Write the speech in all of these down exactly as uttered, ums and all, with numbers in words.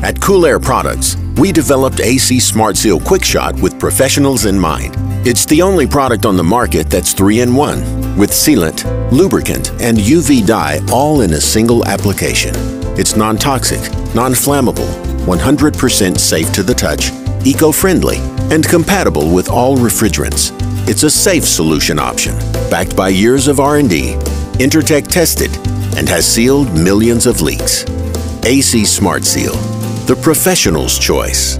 At Cool Air Products, we developed A C Smart Seal Quick Shot with professionals in mind. It's the only product on the market that's three in one, with sealant, lubricant, and U V dye all in a single application. It's non-toxic, non-flammable, one hundred percent safe to the touch, eco-friendly, and compatible with all refrigerants. It's a safe solution option, backed by years of R and D, Intertech tested, and has sealed millions of leaks. A C Smart Seal, the professional's choice.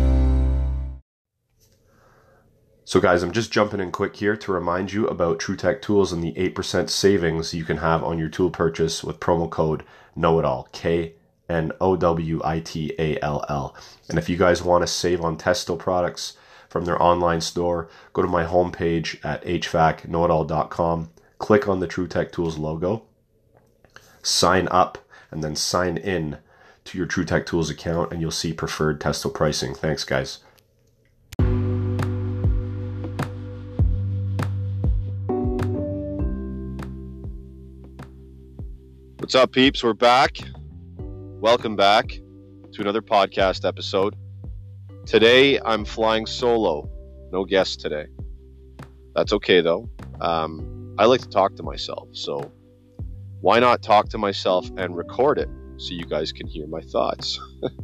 So guys, I'm just jumping in quick here to remind you about TruTech Tools and the eight percent savings you can have on your tool purchase with promo code KNOWITALL, K N O W I T A L L. And if you guys want to save on Testo products from their online store, go to my homepage at H V A C know it all dot com, click on the TruTech Tools logo, sign up, and then sign in to your TruTech Tools account, and you'll see preferred Testo pricing. Thanks, guys. What's up, peeps? We're back. Welcome back to another podcast episode. Today, I'm flying solo. No guests today. That's okay, though. Um, I like to talk to myself, so why not talk to myself and record it so you guys can hear my thoughts?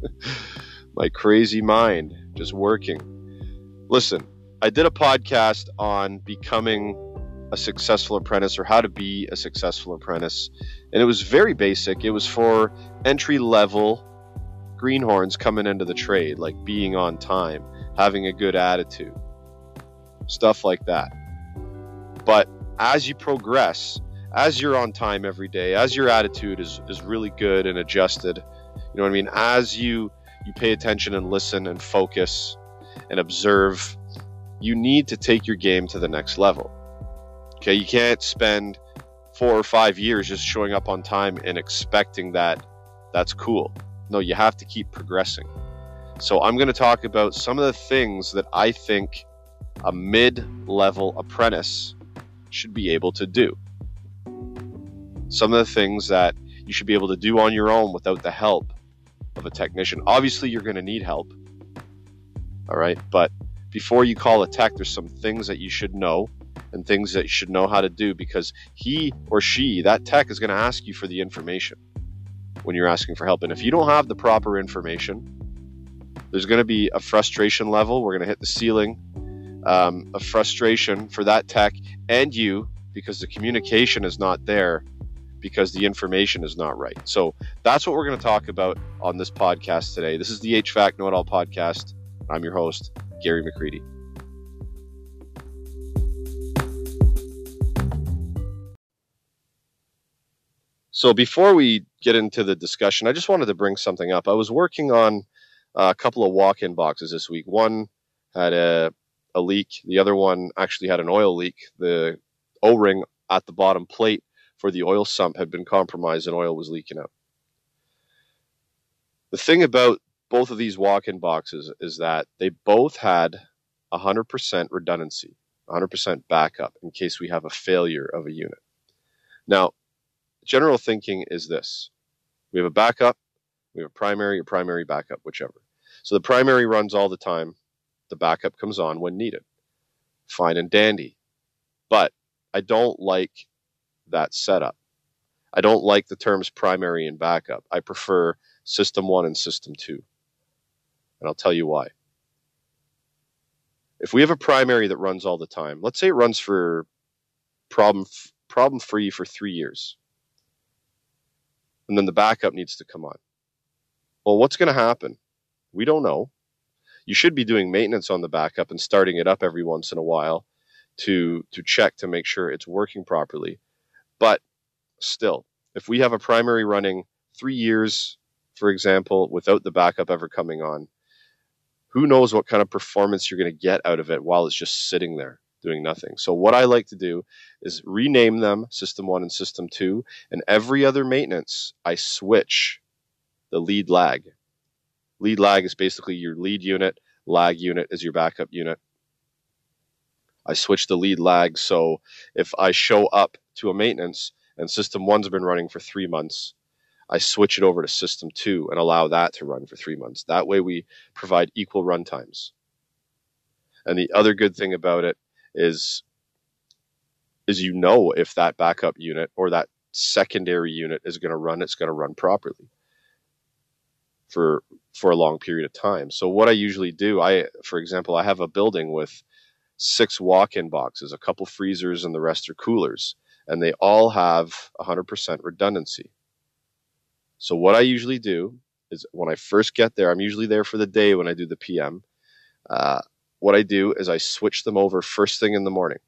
My crazy mind just working. Listen, I did a podcast on becoming a successful apprentice, or how to be a successful apprentice, and it was very basic. It was for entry-level greenhorns coming into the trade, like being on time, having a good attitude, stuff like that. But as you progress, as you're on time every day, as your attitude is, is really good and adjusted, you know what I mean, as you you pay attention and listen and focus and observe, you need to take your game to the next level. Okay, you can't spend four or five years just showing up on time and expecting that that's cool. No, you have to keep progressing. So I'm going to talk about some of the things that I think a mid-level apprentice should be able to do. Some of the things that you should be able to do on your own without the help of a technician. Obviously, you're going to need help. All right, but before you call a tech, there's some things that you should know and things that you should know how to do, because he or she, that tech, is going to ask you for the information when you're asking for help. And if you don't have the proper information, there's going to be a frustration level. We're going to hit the ceiling um, of frustration for that tech and you, because the communication is not there, because the information is not right. So that's what we're going to talk about on this podcast today. This is the H V A C Know It All podcast. I'm your host, Gary McCready. So before we get into the discussion, I just wanted to bring something up. I was working on a couple of walk-in boxes this week. One had a, a leak. The other one actually had an oil leak. The O-ring at the bottom plate for the oil sump had been compromised and oil was leaking out. The thing about both of these walk-in boxes is that they both had one hundred percent redundancy, one hundred percent backup in case we have a failure of a unit. Now, general thinking is this. We have a backup, we have a primary, or primary backup, whichever. So the primary runs all the time. The backup comes on when needed. Fine and dandy. But I don't like that setup. I don't like the terms primary and backup. I prefer system one and system two. And I'll tell you why. If we have a primary that runs all the time, let's say it runs for problem problem free for three years. And then the backup needs to come on. Well, what's going to happen? We don't know. You should be doing maintenance on the backup and starting it up every once in a while to, to check to make sure it's working properly. But still, if we have a primary running three years, for example, without the backup ever coming on, who knows what kind of performance you're going to get out of it while it's just sitting there doing nothing. So what I like to do is rename them System one and System two, and every other maintenance, I switch the lead lag. Lead lag is basically your lead unit, lag unit is your backup unit. I switch the lead lag, so if I show up to a maintenance and System one's been running for three months, I switch it over to system two and allow that to run for three months. That way we provide equal run times. And the other good thing about it is, is you know if that backup unit or that secondary unit is going to run, it's going to run properly for for a long period of time. So what I usually do, I, for example, I have a building with six walk-in boxes, a couple freezers, and the rest are coolers, and they all have one hundred percent redundancy. So what I usually do is when I first get there, I'm usually there for the day when I do the P M. Uh, what I do is I switch them over first thing in the morning,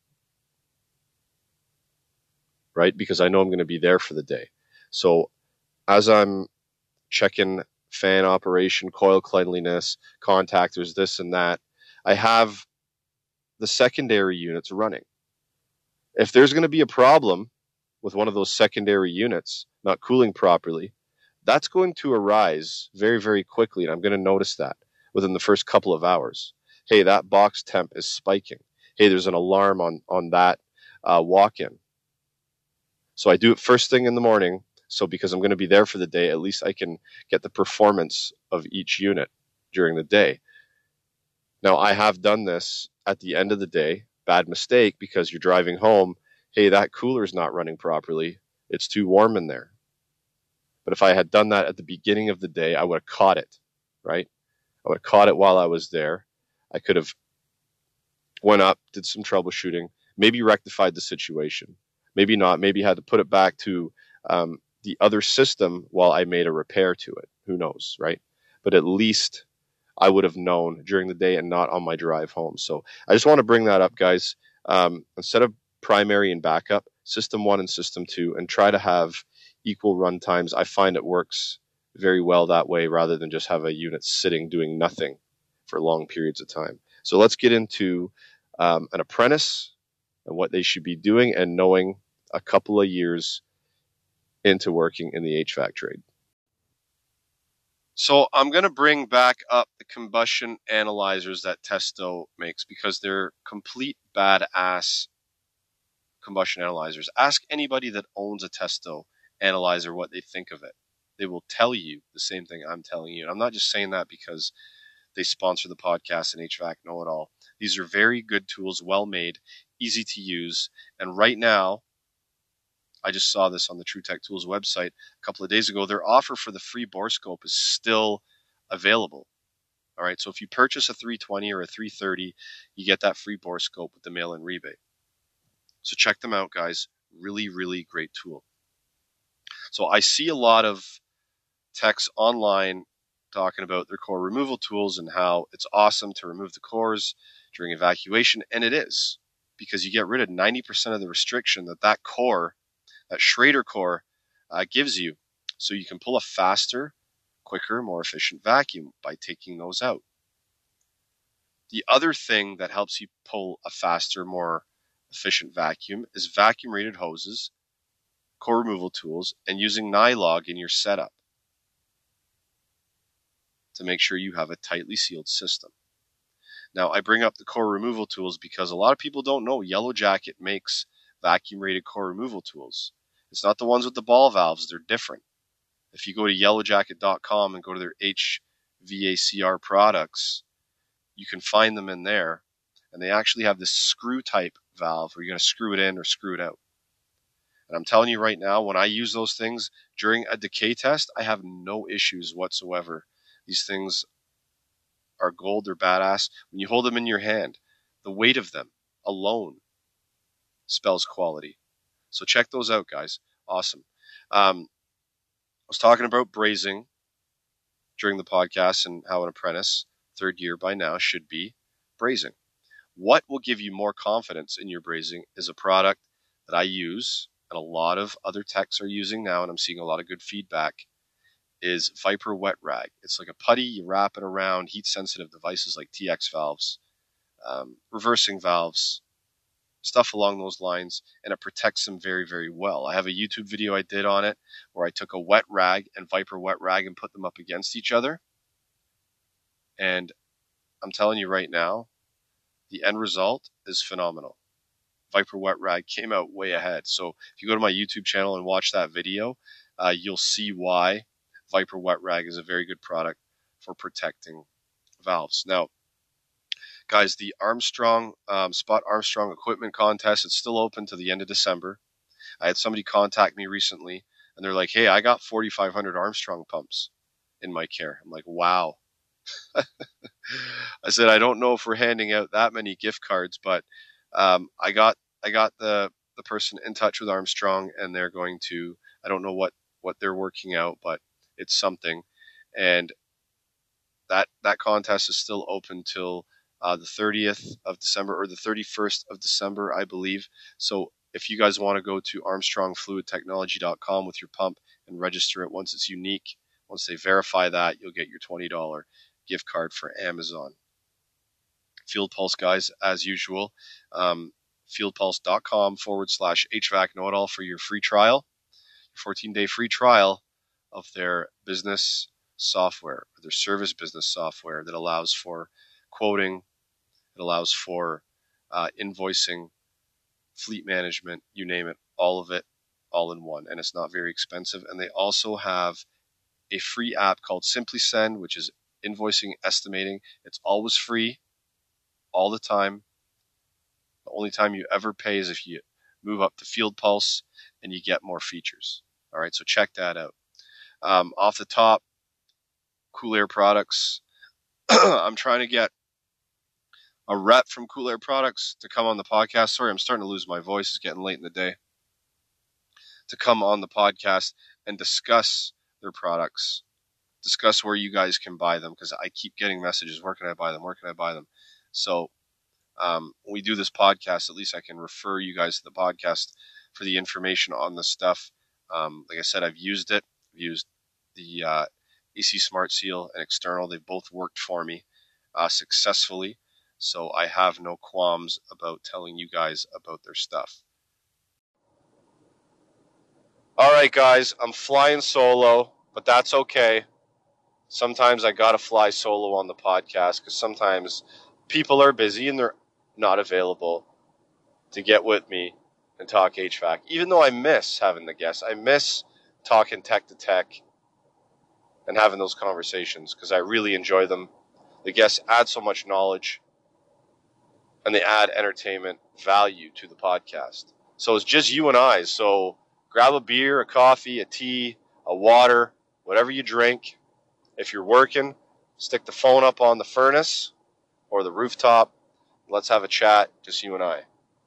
right? Because I know I'm going to be there for the day. So as I'm checking fan operation, coil cleanliness, contactors, this and that, I have the secondary units running. If there's going to be a problem with one of those secondary units not cooling properly, that's going to arise very, very quickly, and I'm going to notice that within the first couple of hours. Hey, that box temp is spiking. Hey, there's an alarm on, on that uh, walk-in. So I do it first thing in the morning, so because I'm going to be there for the day, at least I can get the performance of each unit during the day. Now, I have done this at the end of the day. Bad mistake, because you're driving home. Hey, that cooler's not running properly. It's too warm in there. But if I had done that at the beginning of the day, I would have caught it, right? I would have caught it while I was there. I could have went up, did some troubleshooting, maybe rectified the situation. Maybe not. Maybe had to put it back to um, the other system while I made a repair to it. Who knows, right? But at least I would have known during the day and not on my drive home. So I just want to bring that up, guys. Um, instead of primary and backup, system one and system two, and try to have equal run times. I find it works very well that way rather than just have a unit sitting doing nothing for long periods of time. So let's get into um, an apprentice and what they should be doing and knowing a couple of years into working in the H V A C trade. So I'm going to bring back up the combustion analyzers that Testo makes because they're complete badass combustion analyzers. Ask anybody that owns a Testo analyzer what they think of it. They will tell you the same thing I'm telling you. And I'm not just saying that because they sponsor the podcast and H V A C Know It All. These are very good tools, well made, easy to use. And right now, I just saw this on the TruTech Tools website a couple of days ago. Their offer for the free borescope is still available. All right, so if you purchase a three twenty or a three thirty, you get that free borescope with the mail-in rebate. So check them out, guys. Really, really great tool. So I see a lot of techs online talking about their core removal tools and how it's awesome to remove the cores during evacuation, and it is, because you get rid of ninety percent of the restriction that that core, that Schrader core, uh, gives you, so you can pull a faster, quicker, more efficient vacuum by taking those out. The other thing that helps you pull a faster, more efficient vacuum is vacuum rated hoses, core removal tools, and using Nylog in your setup to make sure you have a tightly sealed system. Now, I bring up the core removal tools because a lot of people don't know Yellow Jacket makes vacuum rated core removal tools. It's not the ones with the ball valves. They're different. If you go to yellow jacket dot com and go to their H V A C R products, you can find them in there. And they actually have this screw type valve where you're going to screw it in or screw it out. And I'm telling you right now, when I use those things during a decay test, I have no issues whatsoever. These things are gold, they're badass. When you hold them in your hand, the weight of them alone spells quality. So check those out, guys. Awesome. Um, I was talking about brazing during the podcast and how an apprentice, third year by now, should be brazing. What will give you more confidence in your brazing is a product that I use and a lot of other techs are using now, and I'm seeing a lot of good feedback, is Viper Wet Rag. It's like a putty, you wrap it around heat-sensitive devices like T X valves, um, reversing valves, stuff along those lines, and it protects them very, very well. I have a YouTube video I did on it where I took a wet rag and Viper Wet Rag and put them up against each other. And I'm telling you right now, the end result is phenomenal. Viper Wet Rag came out way ahead. So if you go to my YouTube channel and watch that video, uh, you'll see why Viper Wet Rag is a very good product for protecting valves. Now, guys, the Armstrong, um, Spot Armstrong Equipment Contest, it's still open to the end of December. I had somebody contact me recently, and they're like, hey, I got forty-five hundred Armstrong pumps in my care. I'm like, wow. I said, I don't know if we're handing out that many gift cards, but um, I got I got the, the person in touch with Armstrong, and they're going to, I don't know what, what they're working out, but it's something. And that that contest is still open till uh, the thirtieth of December, or the thirty-first of December, I believe. So if you guys want to go to armstrong fluid technology dot com with your pump and register it, once it's unique, once they verify that, you'll get your twenty dollars gift card for Amazon. Field Pulse, guys, as usual, um, fieldpulse.com forward slash HVAC know-it-all for your free trial, your fourteen-day free trial of their business software, or their service business software that allows for quoting, it allows for uh, invoicing, fleet management, you name it, all of it, all in one. And it's not very expensive. And they also have a free app called Simply Send, which is invoicing, estimating. It's always free, all the time. The only time you ever pay is if you move up to Field Pulse and you get more features. All right, so check that out. Um, off the top, Cool Air Products. I'm trying to get a rep from Cool Air Products to come on the podcast. Sorry, I'm starting to lose my voice. It's getting late in the day. To come on the podcast and discuss their products, discuss where you guys can buy them, because I keep getting messages, where can I buy them, where can I buy them? So um, when we do this podcast, at least I can refer you guys to the podcast for the information on the stuff. Um, like I said, I've used it. I've used the uh, A C Smart Seal and External. They've both worked for me uh, successfully. So I have no qualms about telling you guys about their stuff. All right, guys, I'm flying solo, but that's okay. Sometimes I got to fly solo on the podcast because sometimes people are busy and they're not available to get with me and talk H V A C. Even though I miss having the guests, I miss talking tech to tech and having those conversations because I really enjoy them. The guests add so much knowledge and they add entertainment value to the podcast. So it's just you and I. So grab a beer, a coffee, a tea, a water, whatever you drink. If you're working, stick the phone up on the furnace or the rooftop. Let's have a chat, just you and I.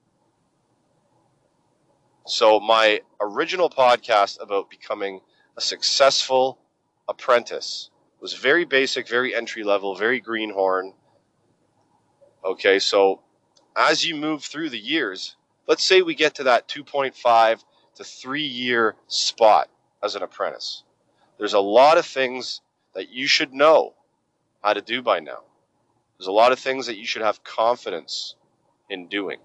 So my original podcast about becoming a successful apprentice was very basic, very entry level, very greenhorn. Okay, so as you move through the years, let's say we get to that two point five to three year spot as an apprentice. There's a lot of things that you should know how to do by now. There's a lot of things that you should have confidence in doing.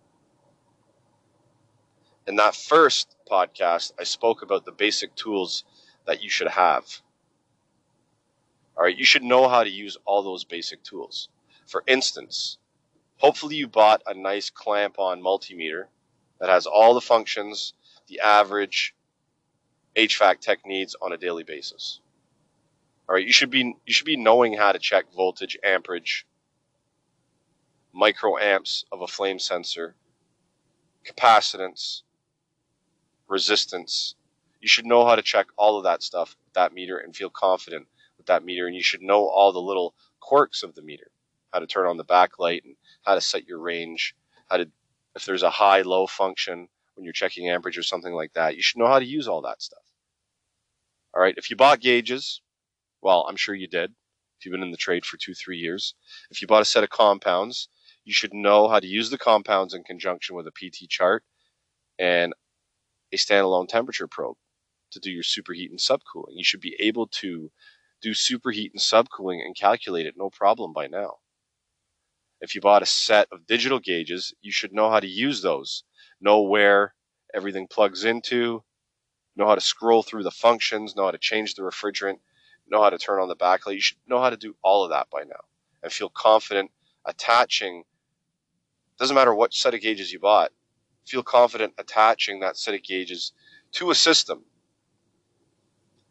In that first podcast, I spoke about the basic tools that you should have. All right, you should know how to use all those basic tools. For instance, hopefully you bought a nice clamp-on multimeter that has all the functions the average H V A C tech needs on a daily basis. All right, you should be you should be knowing how to check voltage, amperage, microamps of a flame sensor, capacitance, resistance. You should know how to check all of that stuff with that meter and feel confident with that meter. And you should know all the little quirks of the meter, how to turn on the backlight and how to set your range, how to, if there's a high-low function when you're checking amperage or something like that, you should know how to use all that stuff. All right, if you bought gauges, well, I'm sure you did, if you've been in the trade for two, three years. If you bought a set of compounds, you should know how to use the compounds in conjunction with a P T chart and a standalone temperature probe to do your superheat and subcooling. You should be able to do superheat and subcooling and calculate it no problem by now. If you bought a set of digital gauges, you should know how to use those, know where everything plugs into, know how to scroll through the functions, know how to change the refrigerant, know how to turn on the backlight. You should know how to do all of that by now and feel confident attaching, doesn't matter what set of gauges you bought, feel confident attaching that set of gauges to a system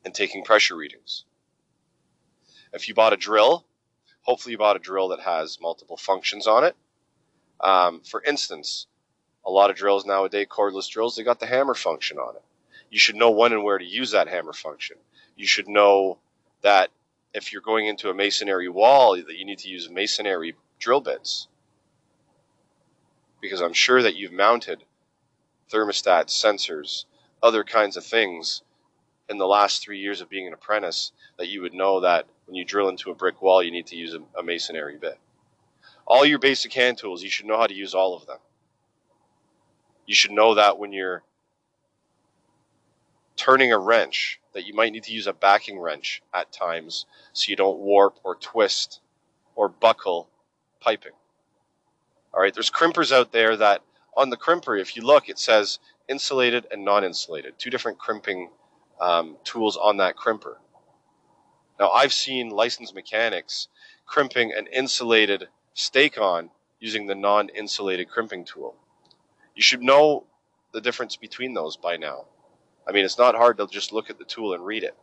and taking pressure readings. If you bought a drill, hopefully you bought a drill that has multiple functions on it. Um, for instance, a lot of drills nowadays, cordless drills, they got the hammer function on it. You should know when and where to use that hammer function. You should know that if you're going into a masonry wall, that you need to use masonry drill bits. Because I'm sure that you've mounted thermostats, sensors, other kinds of things in the last three years of being an apprentice, that you would know that when you drill into a brick wall, you need to use a, a masonry bit. All your basic hand tools, you should know how to use all of them. You should know that when you're turning a wrench, that you might need to use a backing wrench at times so you don't warp or twist or buckle piping. All right, there's crimpers out there that on the crimper, if you look, it says insulated and non-insulated, two different crimping um, tools on that crimper. Now, I've seen licensed mechanics crimping an insulated stake on using the non-insulated crimping tool. You should know the difference between those by now. I mean, it's not hard to just look at the tool and read it.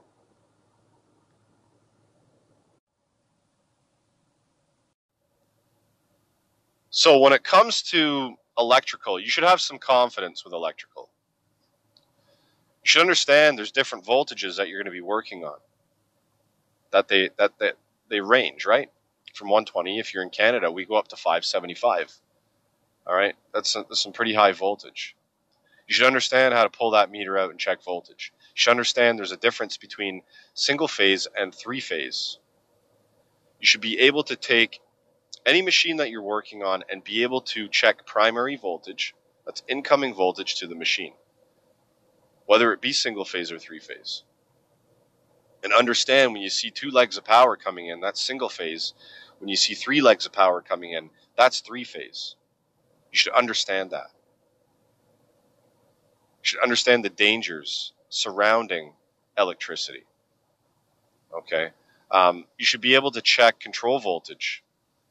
So when it comes to electrical, you should have some confidence with electrical. You should understand there's different voltages that you're going to be working on. That they that they, they range, right? From one twenty, if you're in Canada, we go up to five seventy-five. All right, that's, a, that's some pretty high voltage. You should understand how to pull that meter out and check voltage. You should understand there's a difference between single phase and three phase. You should be able to take any machine that you're working on and be able to check primary voltage, that's incoming voltage to the machine, whether it be single phase or three phase. And understand when you see two legs of power coming in, that's single phase. When you see three legs of power coming in, that's three phase. You should understand that. You should understand the dangers surrounding electricity. Okay? Um, you should be able to check control voltage.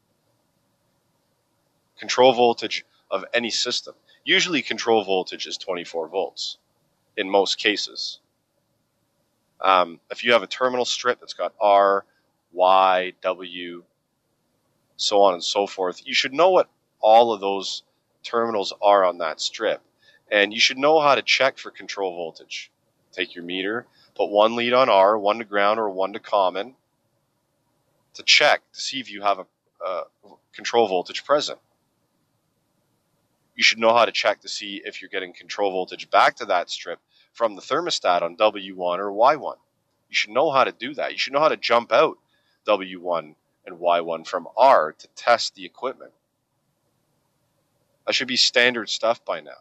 Control voltage of any system. Usually control voltage is twenty-four volts in most cases. Um, if you have a terminal strip that's got R, Y, W, so on and so forth, you should know what all of those terminals are on that strip. And you should know how to check for control voltage. Take your meter, put one lead on R, one to ground or one to common, to check to see if you have a, a control voltage present. You should know how to check to see if you're getting control voltage back to that strip from the thermostat on W one or Y one. You should know how to do that. You should know how to jump out W one and Y one from R to test the equipment. That should be standard stuff by now.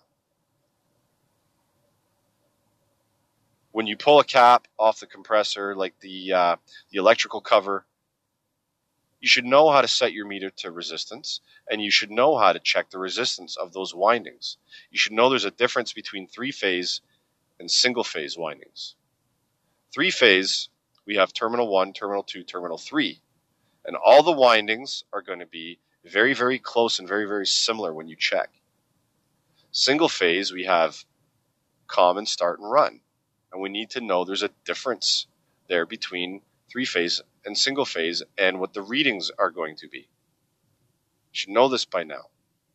When you pull a cap off the compressor, like the uh, the electrical cover, you should know how to set your meter to resistance, and you should know how to check the resistance of those windings. You should know there's a difference between three-phase and single-phase windings. Three-phase, we have terminal one, terminal two, terminal three, and all the windings are going to be very, very close and very, very similar when you check. Single-phase, we have common, start, and run, and we need to know there's a difference there between three-phase and single phase and what the readings are going to be. You should know this by now.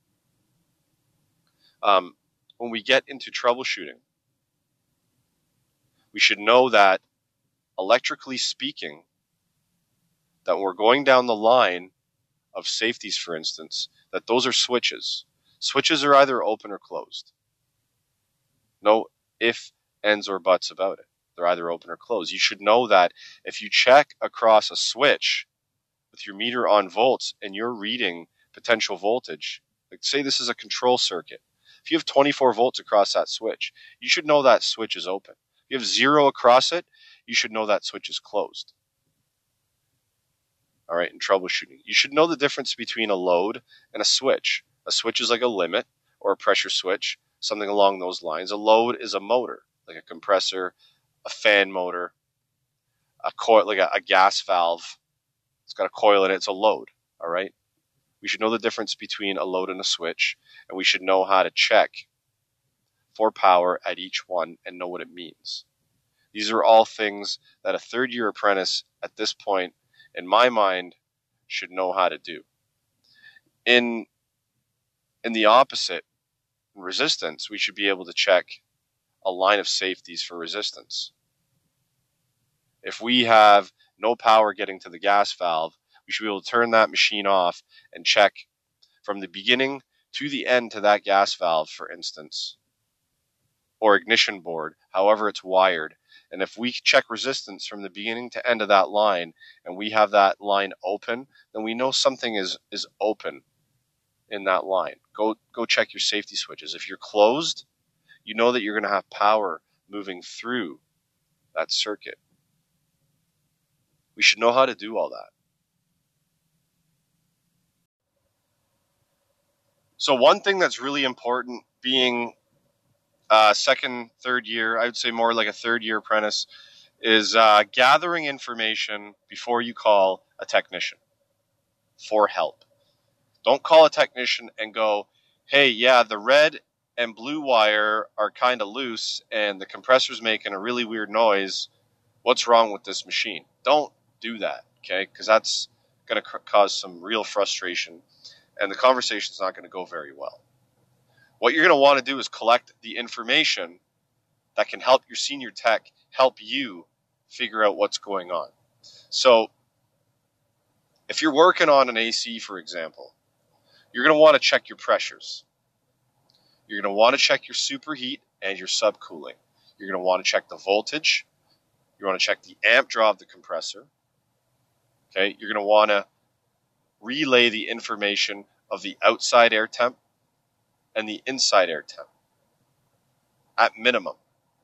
Um, when we get into troubleshooting, we should know that electrically speaking, that we're going down the line of safeties, for instance, that those are switches. Switches are either open or closed. No if, ands, or buts about it. They're either open or closed. You should know that if you check across a switch with your meter on volts and you're reading potential voltage, like say this is a control circuit. If you have twenty-four volts across that switch, you should know that switch is open. If you have zero across it, you should know that switch is closed. All right, in troubleshooting, you should know the difference between a load and a switch. A switch is like a limit or a pressure switch, something along those lines. A load is a motor, like a compressor, a fan motor, a coil, like a, a gas valve. It's got a coil in it. It's a load. All right. We should know the difference between a load and a switch, and we should know how to check for power at each one and know what it means. These are all things that a third year apprentice at this point, in my mind, should know how to do. In, in the opposite, in resistance, we should be able to check a line of safeties for resistance. If we have no power getting to the gas valve, we should be able to turn that machine off and check from the beginning to the end to that gas valve, for instance, or ignition board, however it's wired. And if we check resistance from the beginning to end of that line, and we have that line open, then we know something is, is open in that line. Go, go check your safety switches. If you're closed, you know that you're going to have power moving through that circuit. We should know how to do all that. So one thing that's really important, being uh, second, third year, I would say more like a third year apprentice, is uh, gathering information before you call a technician for help. Don't call a technician and go, hey, yeah, the red and blue wire are kind of loose and the compressor's making a really weird noise. What's wrong with this machine? Don't do that, okay? Because that's going to c- cause some real frustration, and the conversation's not going to go very well. What you're going to want to do is collect the information that can help your senior tech help you figure out what's going on. So if you're working on an A C, for example, you're going to want to check your pressures. You're going to want to check your superheat and your subcooling. You're going to want to check the voltage. You want to check the amp draw of the compressor. Okay, you're going to want to relay the information of the outside air temp and the inside air temp at minimum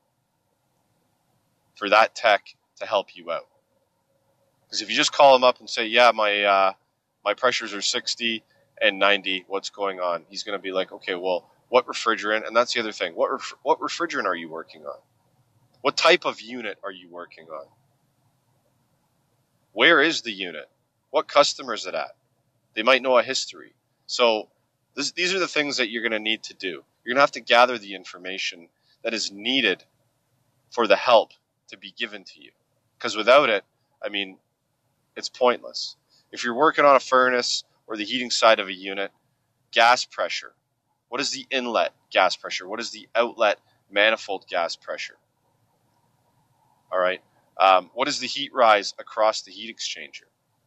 for that tech to help you out. Because if you just call him up and say, yeah, my uh, my pressures are sixty and ninety, what's going on? He's going to be like, okay, well, what refrigerant? And that's the other thing. What ref- what refrigerant are you working on? What type of unit are you working on? Where is the unit? What customer is it at? They might know a history. So this, these are the things that you're going to need to do. You're going to have to gather the information that is needed for the help to be given to you. Because without it, I mean, it's pointless. If you're working on a furnace or the heating side of a unit, gas pressure. What is the inlet gas pressure? What is the outlet manifold gas pressure? All right. Um, what is the heat rise across the heat exchanger?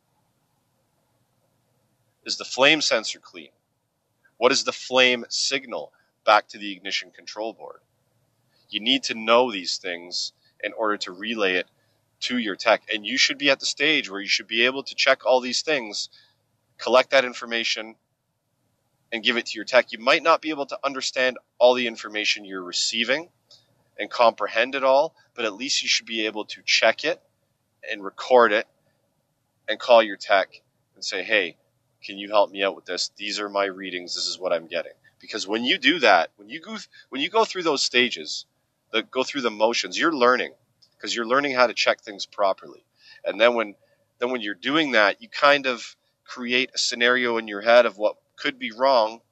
Is the flame sensor clean? What is the flame signal back to the ignition control board? You need to know these things in order to relay it to your tech. And you should be at the stage where you should be able to check all these things, collect that information, and give it to your tech. You might not be able to understand all the information you're receiving and comprehend it all, but at least you should be able to check it and record it and call your tech and say, hey, can you help me out with this? These are my readings. This is what I'm getting. Because when you do that, when you go, when you go through those stages, the, go through the motions, you're learning, because you're learning how to check things properly. And then when, then when you're doing that, you kind of create a scenario in your head of what could be wrong.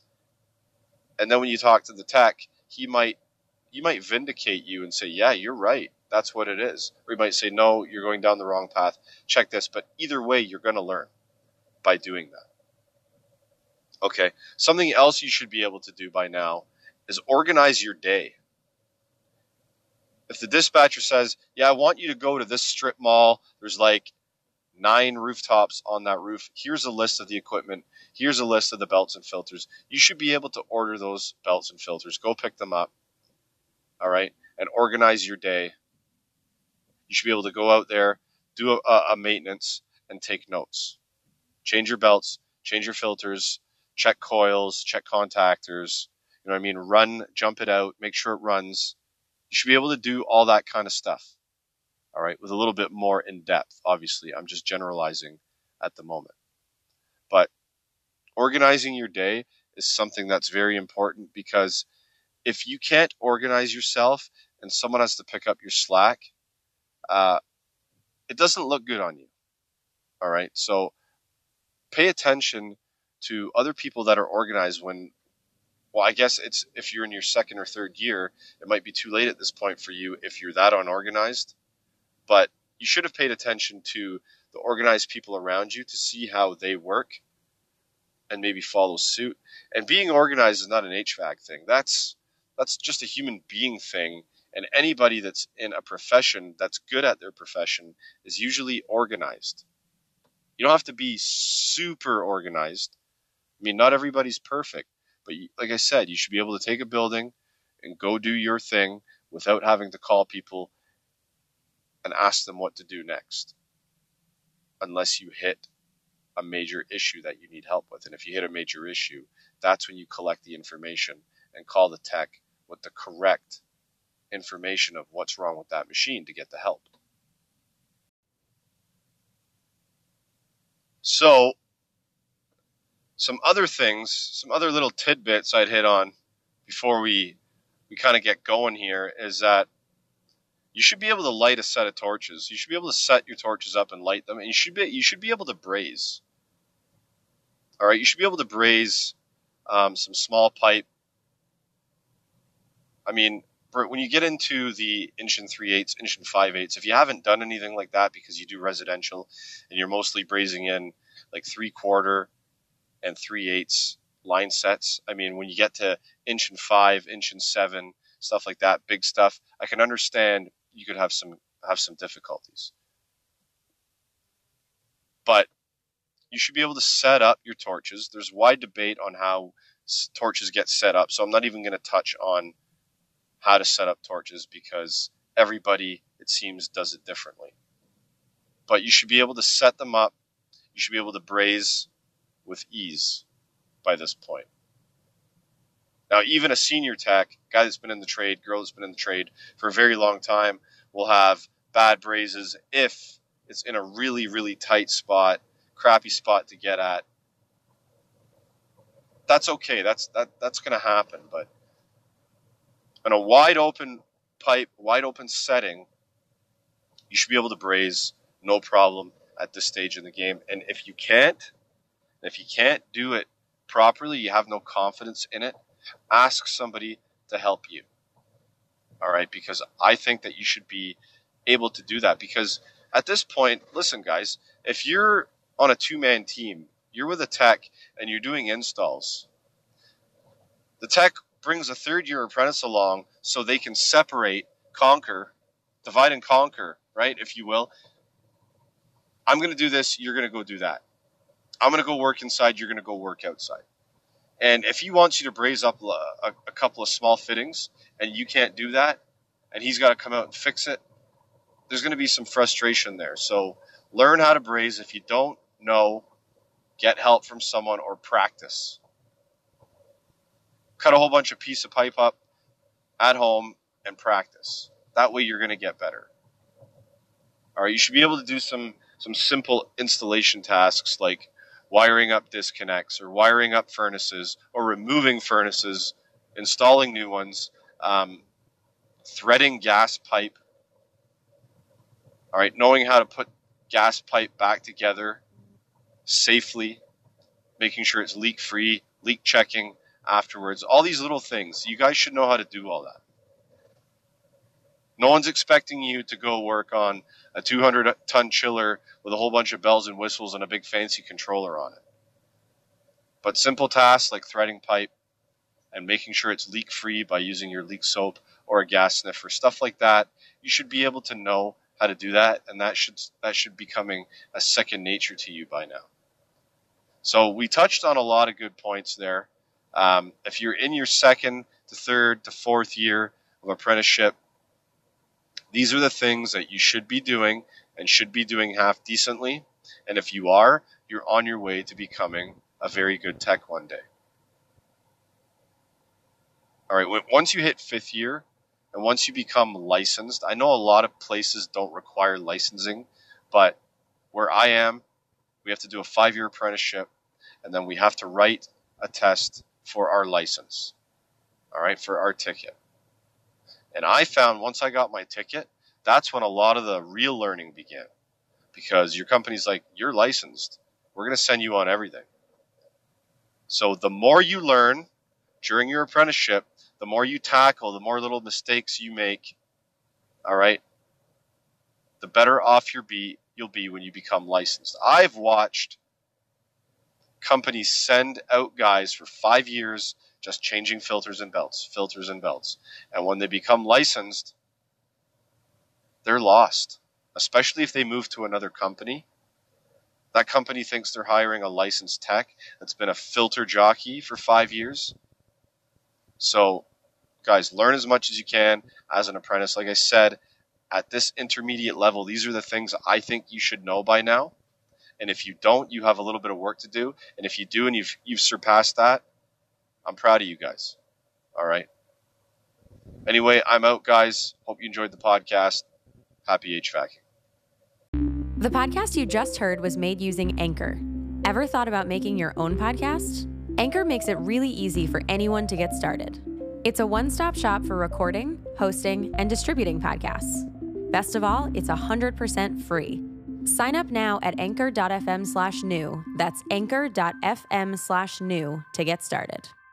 And then when you talk to the tech, he might, he might vindicate you and say, yeah, you're right. That's what it is. Or he might say, no, you're going down the wrong path. Check this. But either way, you're going to learn by doing that. Okay. Something else you should be able to do by now is organize your day. If the dispatcher says, yeah, I want you to go to this strip mall, there's like nine rooftops on that roof. Here's a list of the equipment. Here's a list of the belts and filters. You should be able to order those belts and filters. Go pick them up. All right. And organize your day. You should be able to go out there, do a, a maintenance, and take notes. Change your belts, change your filters, check coils, check contactors. You know what I mean? Run, jump it out, make sure it runs. You should be able to do all that kind of stuff. All right. With a little bit more in depth. Obviously, I'm just generalizing at the moment. But organizing your day is something that's very important, because if you can't organize yourself and someone has to pick up your slack, uh, it doesn't look good on you. All right. So pay attention to other people that are organized when well, I guess it's if you're in your second or third year, it might be too late at this point for you if you're that unorganized. But you should have paid attention to the organized people around you to see how they work and maybe follow suit. And being organized is not an H V A C thing. That's that's just a human being thing. And anybody that's in a profession that's good at their profession is usually organized. You don't have to be super organized. I mean, not everybody's perfect. But you, like I said, you should be able to take a building and go do your thing without having to call people and ask them what to do next. Unless you hit a major issue that you need help with. And if you hit a major issue, that's when you collect the information and call the tech with the correct information of what's wrong with that machine to get the help. So, some other things, some other little tidbits I'd hit on before we we kind of get going here is that you should be able to light a set of torches. You should be able to set your torches up and light them, and you should be you should be able to braze. All right, you should be able to braze um, some small pipe. I mean, when you get into the inch and three eighths, inch and five eighths, if you haven't done anything like that because you do residential and you're mostly brazing in like three quarter and three eighths line sets. I mean, when you get to inch and five, inch and seven, stuff like that, big stuff, I can understand you could have some have some difficulties. But you should be able to set up your torches. There's wide debate on how torches get set up, so I'm not even going to touch on how to set up torches because everybody, it seems, does it differently. But you should be able to set them up. You should be able to braze with ease by this point. Now, even a senior tech, guy that's been in the trade, girl that's been in the trade for a very long time, will have bad brazes if it's in a really, really tight spot, crappy spot to get at. That's okay. That's that that's going to happen. But in a wide open pipe, wide open setting, you should be able to braze no problem at this stage in the game. And if you can't, if you can't do it properly, you have no confidence in it, ask somebody to help you. All right, because I think that you should be able to do that. Because at this point, listen, guys, if you're on a two-man team, you're with a tech and you're doing installs, the tech brings a third-year apprentice along so they can separate, conquer, divide and conquer, right, if you will. I'm going to do this, you're going to go do that. I'm going to go work inside, you're going to go work outside. And if he wants you to braze up a, a, a couple of small fittings and you can't do that, and he's got to come out and fix it, there's going to be some frustration there. So learn how to braze. If you don't know, get help from someone or practice. Cut a whole bunch of piece of pipe up at home and practice. That way you're going to get better. All right, you should be able to do some, some simple installation tasks like wiring up disconnects or wiring up furnaces or removing furnaces, installing new ones, um, threading gas pipe. All right, knowing how to put gas pipe back together safely, making sure it's leak-free, leak checking afterwards. All these little things. You guys should know how to do all that. No one's expecting you to go work on a two hundred ton chiller with a whole bunch of bells and whistles and a big fancy controller on it. But simple tasks like threading pipe and making sure it's leak-free by using your leak soap or a gas sniffer, stuff like that, you should be able to know how to do that, and that should that should be becoming a second nature to you by now. So we touched on a lot of good points there. Um, if you're in your second to third to fourth year of apprenticeship, these are the things that you should be doing and should be doing half decently. And if you are, you're on your way to becoming a very good tech one day. All right, once you hit fifth year and once you become licensed, I know a lot of places don't require licensing, but where I am, we have to do a five-year apprenticeship, and then we have to write a test for our license, all right, for our ticket. And I found once I got my ticket, that's when a lot of the real learning began. Because your company's like, you're licensed. We're going to send you on everything. So the more you learn, during your apprenticeship, the more you tackle, the more little mistakes you make, all right, the better off you'll be, you'll be when you become licensed. I've watched companies send out guys for five years just changing filters and belts, filters and belts. And when they become licensed, they're lost, especially if they move to another company. That company thinks they're hiring a licensed tech that's been a filter jockey for five years. So, guys, learn as much as you can as an apprentice. Like I said, at this intermediate level, these are the things I think you should know by now. And if you don't, you have a little bit of work to do. And if you do and you've you've surpassed that, I'm proud of you guys. All right. Anyway, I'm out, guys. Hope you enjoyed the podcast. Happy HVACing. The podcast you just heard was made using Anchor. Ever thought about making your own podcast? Anchor makes it really easy for anyone to get started. It's a one-stop shop for recording, hosting, and distributing podcasts. Best of all, it's one hundred percent free. Sign up now at anchor.fm slash new. That's anchor.fm slash new to get started.